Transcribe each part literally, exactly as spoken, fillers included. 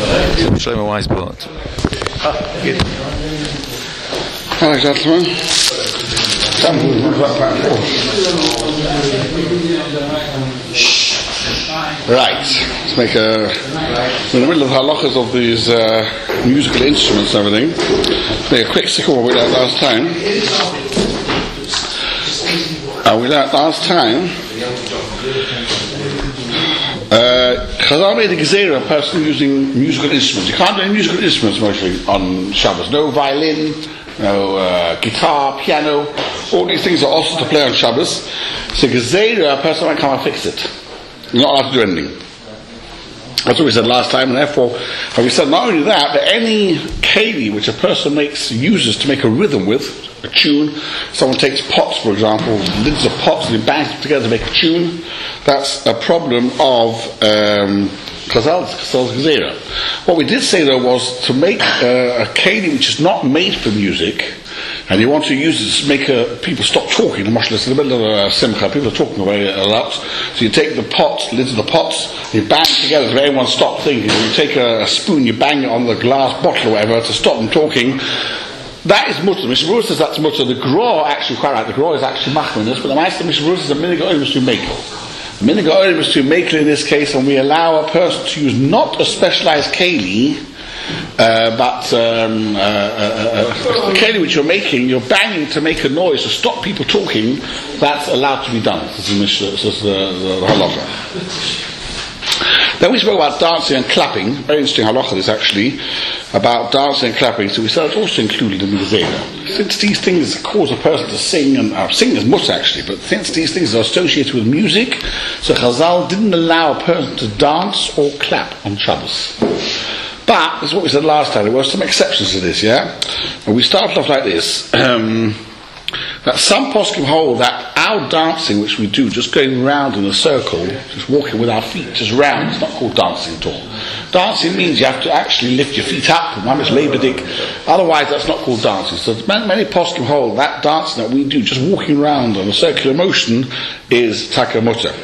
Shlomo Weisbart. Hello, gentlemen. Right, let's make a. We're in the middle of the halachas of these uh, musical instruments and everything. Let's make a quick sickle what we learned last time. Uh, we learned last time. Uh, Chazal made a gezerah, a person using musical instruments. You can't do any musical instruments mostly on Shabbos. No violin, no uh, guitar, piano. All these things are also to play on Shabbos. So gezerah, a person might come and fix it. You're not allowed to do anything. That's what we said last time, and therefore, we said not only that, but any keli which a person makes uses to make a rhythm with, a tune. Someone takes pots, for example, lids of pots, and he bangs them together to make a tune. That's a problem of um, Chazal's gezerah. What we did say though was to make uh, a keli which is not made for music, and you want to use it to make a, people stop talking. The mashal is in the middle of a simcha, people are talking away a lot. So you take the pots, lids of the pots, you bang together so everyone stop thinking. You take a, a spoon, you bang it on the glass bottle or whatever to stop them talking. That is mutter. Mishnah Berurah says that's mutter. The Gra actually quite right. The Gra is actually machminus, but the Meister Mishnah Berurah says a minig olim is to make it. The minig olim is to make it in this case, and we allow a person to use not a specialized keli, uh, but um, uh, uh, uh, the keli which you're making, you're banging to make a noise to stop people talking. That's allowed to be done. This is the Mishnah. This is the, the, the halacha. Then we spoke about dancing and clapping. Very interesting halacha this actually, about dancing and clapping. So we said it's also included in the gezerah. Since these things cause a person to sing, and uh, sing is mutter actually, but since these things are associated with music, so Chazal didn't allow a person to dance or clap on Shabbos. But, this is what we said last time, there were some exceptions to this, yeah? And we started off like this. Um, that some poskim hold that our dancing, which we do, just going round in a circle, just walking with our feet just round, it's not called dancing at all. Dancing means you have to actually lift your feet up, mamish leibedik. Otherwise, that's not called dancing. So many, many poskim hold that dancing that we do, just walking round on a circular motion, is takamuta.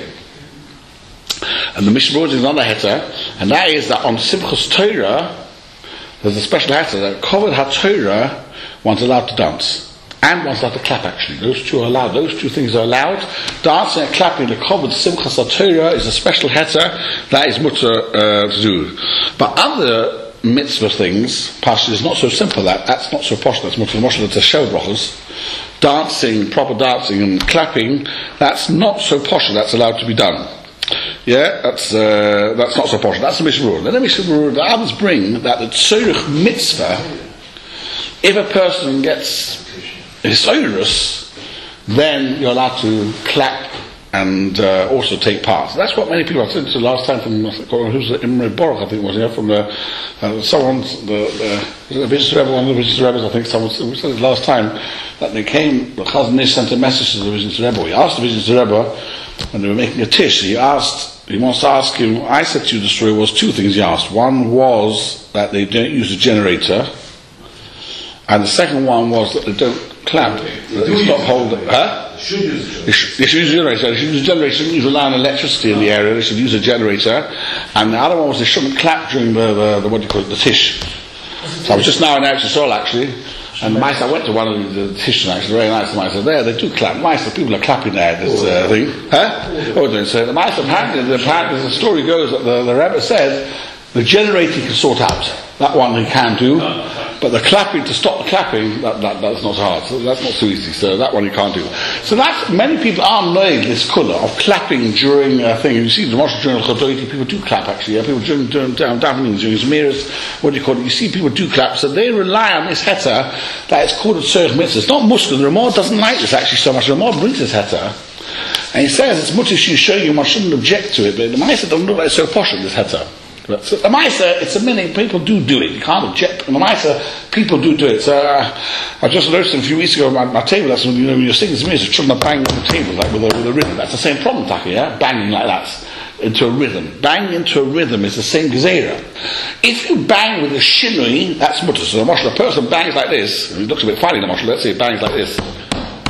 And the Mishnah Berurah is another heter, and that is that on Simchas Torah, there's a special heter that Kovod HaTorah one's allowed to dance. And one's allowed to clap actually. Those two are allowed. Those two things are allowed. Dancing and clapping, the Kovod Simchas HaTorah is a special heter that is mutter uh, to do. But other mitzvah things, Pasha, is not so simple that. That's not so posh, that's mutter moshel, it's a shel brachos. Dancing, proper dancing and clapping, that's not so posh, that's allowed to be done. Yeah, that's uh, that's not so posh. That's the Mishnah Berurah. Then the Mishnah Berurah, the others bring that the tzorich mitzvah, if a person gets hisoirus, then you're allowed to clap and uh, also take part. So that's what many people, I said to last time from who's the Imre Baruch, I think was here, from the uh, someone, the the Vision Rebbe, one of the Vision Rebbes, I think someone we said it last time, that they came, the Chazon Ish sent a message to the Vision Rebbe. He asked the Vision Rebbe, when they were making a tish, he asked, he wants to ask him, I said to you the story was two things he asked. One was that they don't use a generator, and the second one was that they don't clap, that they stop holding, huh? Should use they, should, they should use a generator. They should use a generator. They shouldn't use rely on electricity in the area. They should use a generator. And the other one was they shouldn't clap during the, the, the what do you call it, the tish. So I was just now in Eretz Yisrael actually, and the mice, I went to one of the, the tish actually, very nice. The mice are there. They do clap. Mice, the people are clapping there. This uh, thing, huh? Oh, don't say the mice. Apparently, the, apparently, the story goes that the, the Rebbe said the generator can sort out. That one he can do. But the clapping, to stop the clapping, that, that, that's not hard. So that's not so easy. So that one you can't do. So that's, many people are knowing this colour of clapping during a thing. And you see the Moshe during Chadoiti, people do clap actually. Yeah? People during, during, during davening, during Zmiris, what do you call it? You see people do clap. So they rely on this heter that is called a tzorich mitzvah. It's not muskul. The Ramah doesn't like this actually so much. The Ramah brings this heter. And he says it's much as you show you, one shouldn't object to it. But the Maisa don't look like so posh in this heter. So the Maisa, it's a minute, people do do it, you can't object. And the Maisa, people do do it. So uh, I just noticed a few weeks ago, my, my table lesson, you know, when you're singing this music, trying to bang on the table like with a, with a rhythm. That's the same problem, Taki, yeah? Banging like that into a rhythm. Banging into a rhythm is the same gezerah. If you bang with a shinui, that's mutter. So the Moshe, the person bangs like this, and he looks a bit funny, the Moshe, let's say he bangs like this.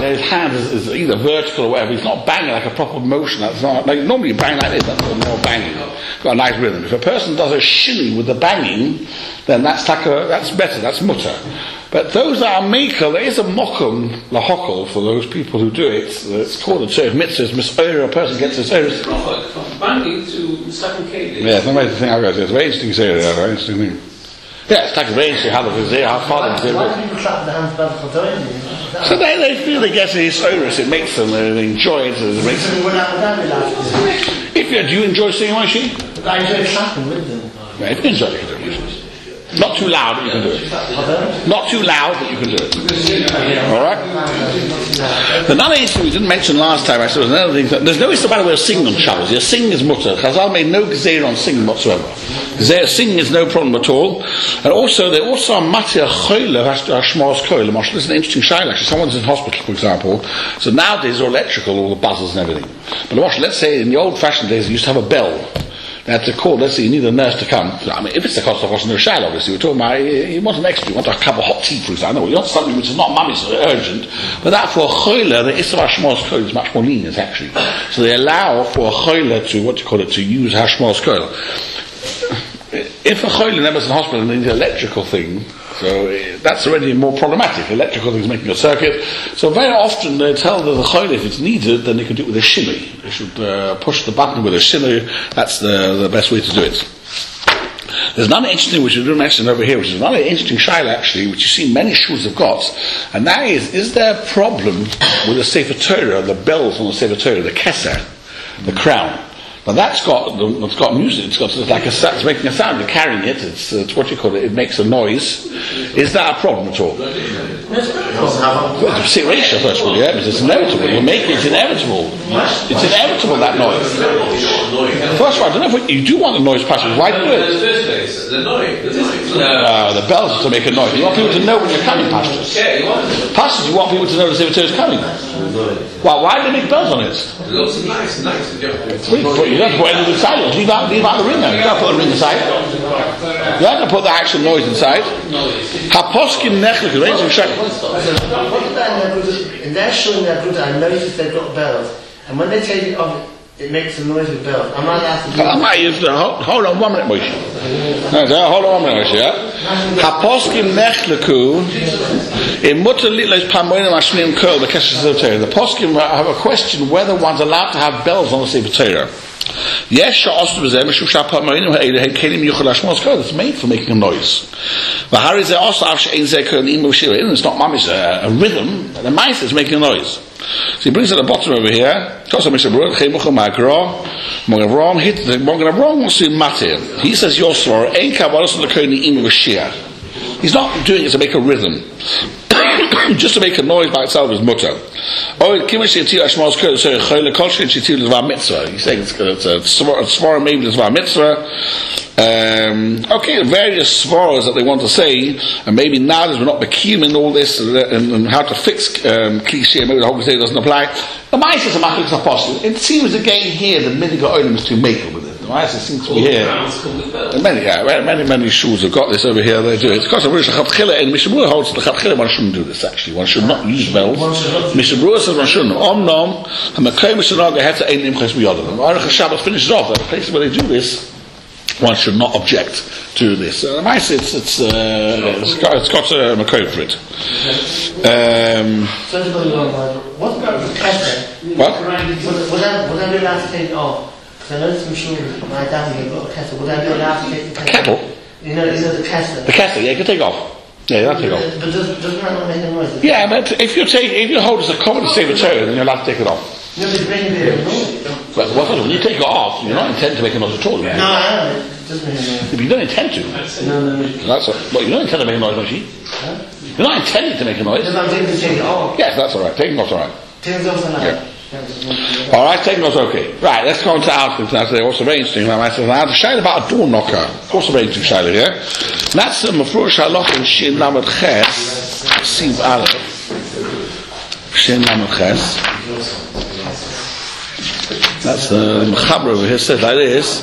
his hand is, is either vertical or whatever. He's not banging like a proper motion. That's not like normally you bang like this. That's more banging. It's got a nice rhythm. If a person does a shimmy with the banging, then that's like a, that's better. That's mutter. But those that are maker, there is a mokum lahokol for those people who do it. It's called a tzorich mitzvah. Mitzvah, a person gets a tzorich. From banging to second cable. Yeah, it's not the thing I've got. It's a very interesting area. Very interesting thing. Yeah, it's like a very interesting how the there, how far Why do people clap their hands back for doing it? So they, they feel they get a tzorich. It makes them they enjoy it. It makes them. If you do you enjoy singing, Moshe? I enjoy clapping with them. Yeah, if you enjoy it, you can do it. Not too loud, but you can do it. Not too loud, but you can do it. Alright? Another issue we didn't mention last time, I said, was another thing. That there's no issue about a way of singing on Shabbos. Your singing is mutter. Chazal made no gezeira on singing whatsoever. Gezeira singing is no problem at all. And also, they also are matir choyle hashmos koil. This is an interesting shayla. Actually, someone's in hospital, for example. So nowadays they're electrical, all the buzzers and everything. But let's say in the old-fashioned days, they used to have a bell. They had to call, let's say you need a nurse to come. I mean, if it's the cost of washing the shayla, obviously, we're talking about, you want an extra, you want a cup of hot tea, for example. You want something which is not mummy's urgent. But that for a choyle, the Isra Hashmos Koil is much more lenient, actually. So they allow for a choyle to, what do you call it, to use Hashmos Koil. If a choyle never is in hospital and needs an electrical thing, so uh, that's already more problematic. Electrical things making a circuit. So very often they tell the choyle if it's needed, then they can do it with a shimmy. They should uh, push the button with a shimmy. That's the, the best way to do it. There's another interesting, which we didn't mention over here, which is another interesting shayla actually, which you see many shuls have got, and that is: is there a problem with the Sefer Torah, the bells on the Sefer Torah, the keser, the crown? Now that's got it's got music. It's got it's like a it's making a sound. You're carrying it. It's, it's what you call it. It makes a noise. Is that a problem at all? Well, it's ratio first of all, yeah, because it's inevitable. You're making it inevitable. It's inevitable that noise. First of all, I don't know if you do want the noise passage. Why do it? The noise. Uh, the bells to make a noise. You want people to know when you're coming, pastors. Pastors, you want people to know the Sefer is coming. Well, why do they make bells on it? It looks nice, nice. You don't have to put anything inside. Leave out, leave out the ring now. You don't have to put the ring inside. You have to put the actual noise inside. Haposkim nechlik, raising shek. In their shul in their group, I noticed they've got bells, and when they take it off, it makes a noise with bells. I'm not asking. I might use the hold, hold on one minute, Moshe. No, hold on one minute, Moshe. Yeah. Haposkim nechliku. In mutter litles pamoinim ashmim kol the keshes of Torah. The poskim have a question whether one's allowed to have bells on the Sefer Torah. Yes, sha'ostu b'zeh mishum sha'pamoinim ha'ele kelim yuchel hashmos kol. It's made for making a noise. V'hari zeh also av she'ein zeh kol nimu shira. It's not mamish a rhythm. The mice is making a noise. So he brings it at the bottom over here. He says Yosor ain't kabbalas l'koni imu v'shia. He's not doing it to make a rhythm. Just to make a noise by itself is mutter. Oh, he's saying it's, it's a svara, maybe it's a mitzvah. Um, okay, various svaras that they want to say, and maybe now that we're not bekim in all this, and, and how to fix um, cliche, maybe the whole thing doesn't apply. The mice is a machlik apostle. It seems again here the minig olim is to make it with it. The mice seems to be here. And many, yeah, many, many shuls have got this over here. They do it. It's because of Rosh Hashanah and Mishabur holds the Chatchila. One shouldn't do this. Actually, one should not use bells. Mishabur says one shouldn't. Om nom. And Makai Mishabur have to aim nimches biyadam. Aruch Shabbat finishes off. At the places where they do this, one should not object to this. Uh, mice, it's it's uh, it's got, it's got a Makai for it. Um, what about the kesser? What? Would I would I be allowed to take it off? Because I noticed some my dad had got a kettle. Would I be allowed to take the kettle? Kettle? You know, is it the kettle? The kettle, yeah, you can take off. Yeah, you have to take off. But does, doesn't that not make a noise? Yeah, but if you take, if you hold it as a common Sefer Torah, then you're allowed to take it off. No, but it's making a bit of noise. But what, when you take it off, you're not intending to make a noise at all. No, I am. It doesn't make a noise. If you don't intend to. No, no, no. That's a, well, you don't intend to make a noise, don't you? Huh? You're not intending to make a noise. Because I'm taking the take it off. Yes, that's alright. Taking off's alright. Taking it off allowed. Yeah. Alright, taking off's okay. Right, let's go on to outfits now. They're also very interesting. I said, I have a shayla about a door knocker. Also very interesting shayla here. And that's the Mafrush Halach in Shin Lamed Ches, Siv Aleph. Shin Lamed Ches. That's the Mechaber over here says like this.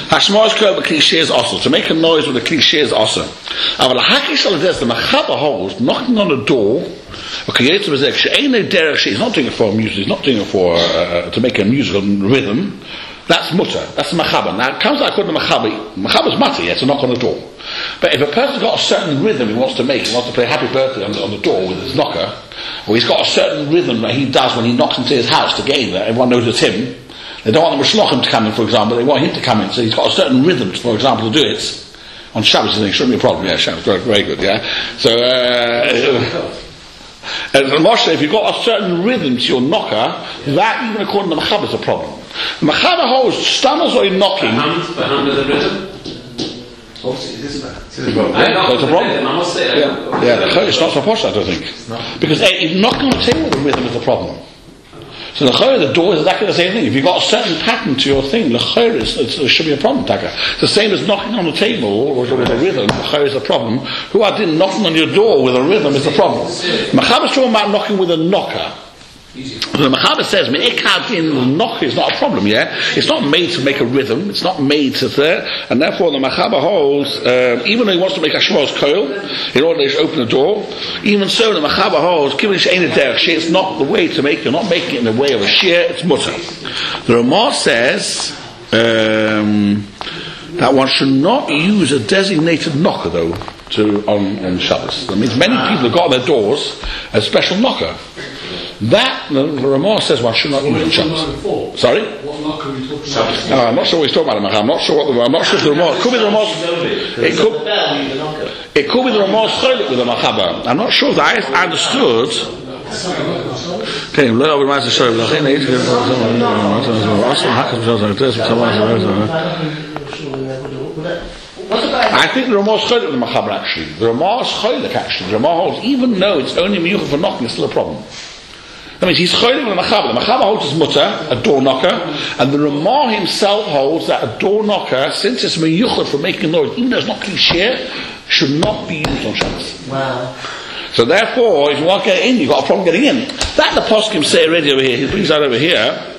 Hashmos koil b'kli shears also. To make a noise with a kli shears also. Aval hakish al the machaba holds knocking on the door. Okay, it's he's not doing it for music. He's not doing it for uh, to make a musical rhythm. That's mutter. That's machaba. Now it comes out called the machaba. Machaba's mutter. Yeah, it's a knock on the door. But if a person's got a certain rhythm he wants to make, he wants to play Happy Birthday on the, on the door with his knocker, or he's got a certain rhythm that he does when he knocks into his house to get in there. Everyone knows it's him. They don't want the Mishlochim to come in, for example. They want him to come in. So he's got a certain rhythm, for example, to do it. On Shabbos, I think, shouldn't be a problem. Yeah, Shabbos, very, very good. Yeah. So. Uh, And Moshe, if you've got a certain rhythm to your knocker, that even according to the Machaba is a problem. The Machaba holds stammers or knocking. Behind, behind the rhythm. Obviously, it is a It's a problem. I must say. Yeah, yeah, it's not so posh, I don't think. Because hey, if knocking on the table with rhythm is a problem. So the chayr, the door is exactly the same thing. If you've got a certain pattern to your thing, the chayr is, it should be a problem, Taka. It's the same as knocking on the table with, with a rhythm, the chayr is a problem. Who I didn't knocking on your door with a rhythm is a problem. Machab is talking about knocking with a knocker. The Machaba says, me'ikad in the knocker is not a problem, yeah? It's not made to make a rhythm, it's not made to there, and therefore the Machaba holds, um, even though he wants to make a Shmos Koil, in order to open the door, even so the Machaba holds, it's not the way to make it, you're not making it in the way of a shear, it's mutter. The Ramah says, um, that one should not use a designated knocker though, to, on, on Shabbos. That means many people have got their doors a special knocker. That, the, the Ramah says one should not use on Shabbos. Sorry? What knocker are we talking about? No, I'm not sure what he's talking about. I'm not sure what the, I'm not sure if the Ramah, it could be the Ramah, it could, it could be the Ramah's cholik with the Machaba. I'm not sure that I understood. Okay, lo yav b'ma'aseh shoy v'lachin eight I think the Ramah's cholik with the Machaba actually. The Ramah's cholik actually. The Ramah holds, even though it's only miyuchah for knocking, it's still a problem. That means he's cholim with the Machaba. The Machaba holds his mutter, a door knocker, and the Ramah himself holds that a door knocker, since it's miyuchad for making a noise, even though it's not cliché, should not be used on Shabbos. Wow. So therefore, if you want to get in, you've got a problem getting in. That the poskim say already over here. He brings that over here.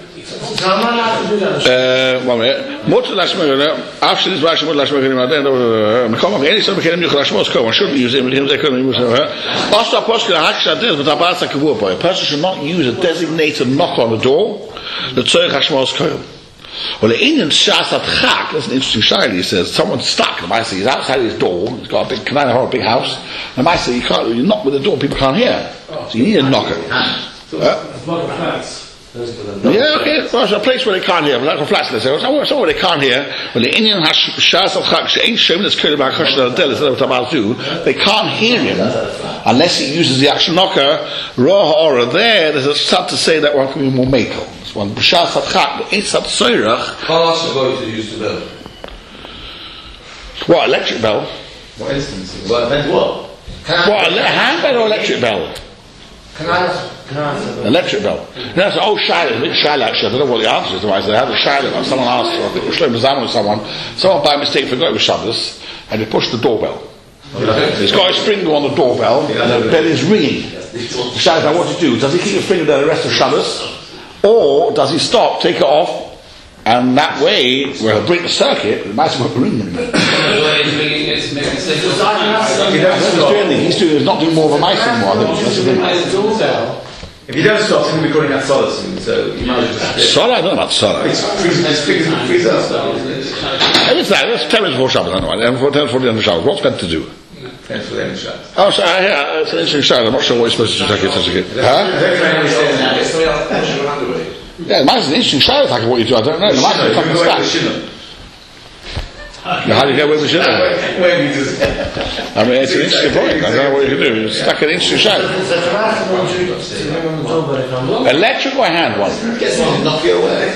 Uh, one minute. Mutter lashmegana. After this, mutter lashmegana. Then, come on. Any some kelim yuchal lashmos come. Should be using him. They couldn't use it. Also, poskim hakish this, but abasa kavur. A person should not use a designated knock on the door. The tzorich hashmos koil. Well, the Indian shasat chak. That's an interesting shayla. He says someone's stuck. The Maisa, he's outside his door. He's got a big canal, a big house. The Maisa, you can't. You knock with the door, people can't hear. So you need a knocker. Uh, Yeah, okay. Well, it's a place where they can't hear. But that's a flat. They say, well, somewhere they can't hear. Well, the Indian has shas al chak. She ain't showing this kid about chosh al del. Is that what about do? They can't hear him unless he uses the actual knocker. Raw or there. There's a sat to say that one can be more makel. It's one shas al chak. But ain't sat soirach. How else are to use the bell? What electric bell? What instance? Well, then what? What a handbell or electric bell? Can I ask? Can I answer? Electric bell. That's an old Shiloh, a big Shiloh actually. I don't know what the answer is. I said, I had a Shiloh. Someone asked, I think it was Shlomo Zalman or someone. Someone by mistake forgot it was Shabbos, and they pushed the doorbell. He's got his finger on the doorbell, and the bell is ringing. The Shiloh, now what to do? Does he keep his finger there the rest of Shabbos, or does he stop, take it off, and that way, where he'll break the circuit, it might as well ring him. He's doing, he's doing, he's not doing more of a mice anymore. I think that's the thing. If you don't stop, he'll be calling that solid soon, so you might as well just... Solar? I don't know about solar. It's freezing, it's freezing, freezing up. It's that, it's ten minutes before Shabbos, I don't know. ten minutes before the end of Shabbos. What's meant to do? ten minutes before the end of Shabbos. Oh, so, uh, yeah, it's an interesting shot. I'm not sure what you're supposed to do. Take it, take it. Huh? Yeah, the mice is an interesting shot. What you do, I don't know. The mice is fucking stacked. How do you get away with the shit? I mean, it's an interesting point. I don't know what you can do. It's like an interesting show. Electric or hand one? Knock you away.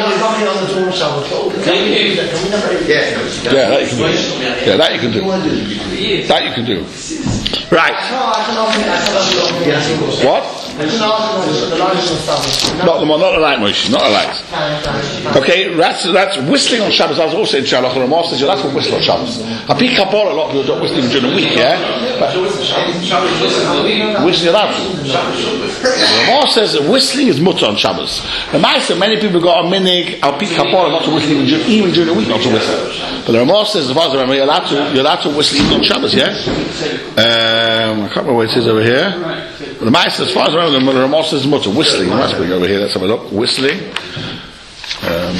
Yeah, that you can do. Yeah, that you can do. That you can do. Right. What? The large the large stuff. Not the not the light Moshe, not the light. Okay, that's that's whistling on Shabbos. I was also in Shalach and Ramah says that's what whistle on Shabbos. I pick up all a lot of people don't whistling during the week, yeah. But whistling allowed to. Ramah says that whistling is mutter on Shabbos. The Ma'aser, many people got a minig. I'll pick up all not to whistle even during, even during the week, not to whistle. But the Ramah says the father you're allowed to you're allowed to whistle even on Shabbos, yeah. Um, I can't remember where it is over here. But the Ma'aser, as far as I remember, the Ramah says mutter whistling. Let's bring over here. Let's have a look. Whistling. Um,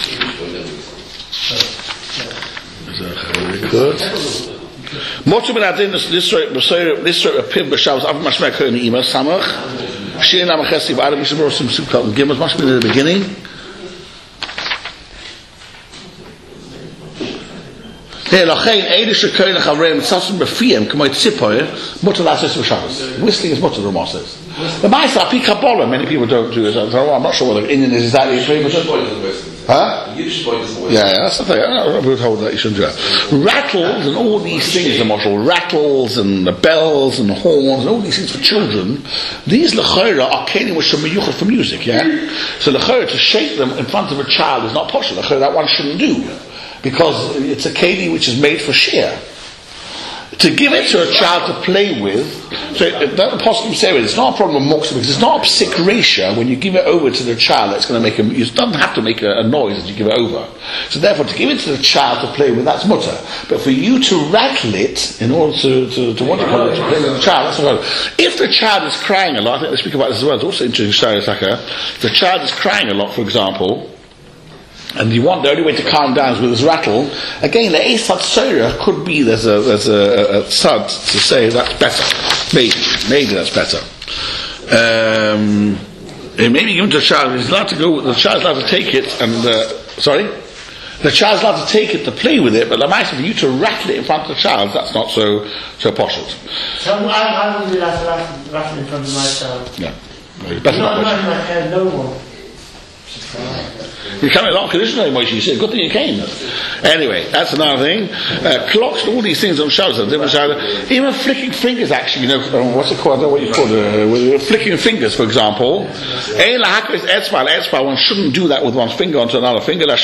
very good. Mutter ben adin this this this sort of pib b'shavos av mashmei kohen ima samach shein amachesi v'adam yisrael sim simkat gimas mashmei in the beginning. Whistling is mutter, the Ramah says. The Ma'aser Pi Kabbalah, many people don't do it. I'm not sure whether Indian is exactly famous. Huh? Yeah, yeah, that's the thing. I would hold that you shouldn't do that. Rattles and all these things, the marshal rattles and the bells and the horns and all these things for children. These lechora are kelim which are meyuchad for music. Yeah. So lechora to shake them in front of a child is not possible. Lechora that one shouldn't do. Because it's a keli which is made for shear. To give it to a child to play with, so that the Apostle say it's not a problem with moksha because it's not a psik ratio when you give it over to the child that's going to make a, it doesn't have to make a, a noise as you give it over. So therefore to give it to the child to play with, that's mutter. But for you to rattle it in order to, to, to what you call it, to play with the child, that's not. If the child is crying a lot, I think they speak about this as well, it's also interesting, Shari Saka, if the child is crying a lot, for example, and you want the only way to calm down is with this rattle. Again, the Esad Surah could be there's a there's a, a, a sad to say that's better. Maybe, maybe that's better. Um, and maybe give it to the child. He's allowed to go. The child's allowed to take it and uh, sorry, the child's allowed to take it to play with it. But the matter for you to rattle it in front of the child, that's not so so posh. So I, I wouldn't be allowed to rattle, rattle in front of my child. Yeah, well, better not. Not my head, no one. You come along conditionally, Moshe. You said, good thing you came. Anyway, that's another thing. Uh, clocks and all these things on Shabbos. Even flicking fingers, actually, you know, what's it called? I don't know what you call it. Uh, flicking fingers, for example. One shouldn't do that with one finger onto another finger. In order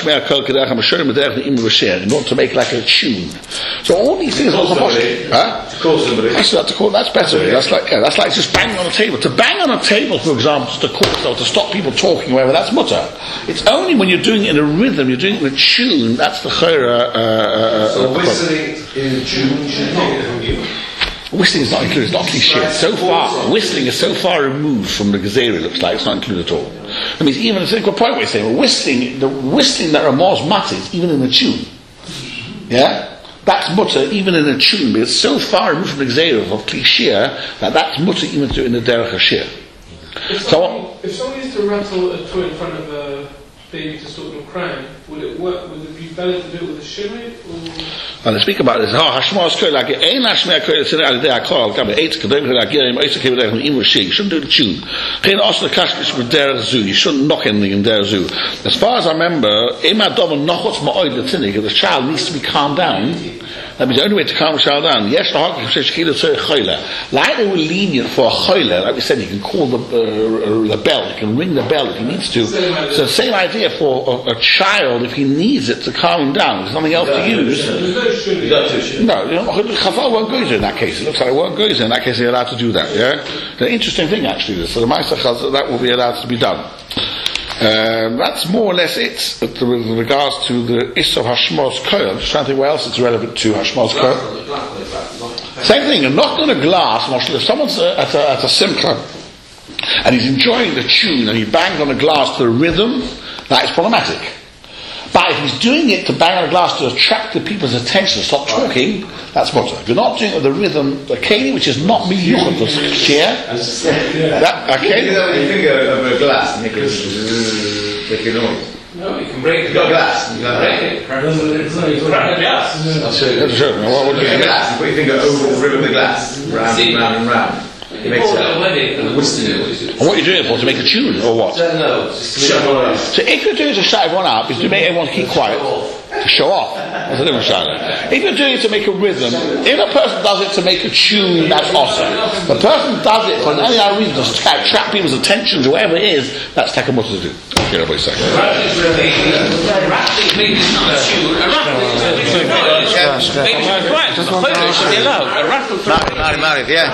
to make like a tune. So all these things are possible. Huh? That's, that's, call, that's better. That's like, yeah, that's like just banging on a table. To bang on a table, for example, to cause or to stop people talking, whatever, that's mutter. It's only when you're doing it in a rhythm, you're doing it in a tune, that's the chayra. Uh, uh, so uh, whistling in a tune should not be from you. Whistling is not included, it's not cliche. It's so far, whistling is so far removed from the Gezerah, it looks like, it's not included at all. That means even, it's a good point what you're saying, whistling, the whistling that Ramah's mutter is even in a tune. Yeah? That's mutter even in a tune, but it's so far removed from the Gezerah of cliche that that's mutter even to in the Derech HaShir. If so, someone, if someone used to rattle a toy in front of a baby to stop them crying, would it work? Would it be better to do it with a shimmy? And they speak about this. Oh, Hashmos Koil, like ein Hashmei Koil, it's an idea I call. Gabe eight kadem like Yerim eight kadem like in English. You shouldn't do the tune. Kein osle kashkish with der zu. You shouldn't knock anything in der zu. As far as I remember, ema domen nochotz ma'oid l'tinig. The child needs to be calmed down. That means the only way to calm a child down. Yes, the hawk says shekila tzei choyle. Like they were lenient for a choyle, like we said, you can call the uh, the bell, you can ring the bell if he needs to. So the same idea for a, a child if he needs it to calm him down. There's nothing else to use. No, you know, Chazal won't go in that case. It looks like it won't go in that case. They're allowed to do that. Yeah, the interesting thing actually is so the Ma'aser Chazal that will be allowed to be done. Um, that's more or less it with regards to the Is of Hashmos Koil. I'm just trying to think what else it's relevant to Hashmos Koil. Same thing, you're not on a glass, if someone's at a, at a simcha and he's enjoying the tune and he bangs on a glass to the rhythm, that is problematic. But if he's doing it to bang on a glass to attract the people's attention to stop talking, that's mutter. If you're not doing it with the rhythm, the keli, which is not miyuchad for share, that, okay? You can have your finger over a glass and make it make a noise. No, you can break You've got a glass. You can break it. Crack the glass. That's true. What would you You put your glass, you put your finger over the rim of the glass, round and round and round. He makes Before a, the wedding, a whistling you know, noise. And what you're doing it for? To make a tune, or what? No, no, just to Shut make everyone up. So if you're doing it to shut everyone up, is to make everyone keep quiet. To show off. That's a different shouting. If you're doing it to make a rhythm, if a person does it to make a tune, that's awesome. The person does it for any other reason, to attract people's attention to whatever it is, that's takamoto to do. Okay, everybody say. Rattle is really, rattle means it's not a tune. A rattle is a Polish. Maybe it's quiet. A Polish should be allowed. A rattle for Mari, Mari, yeah.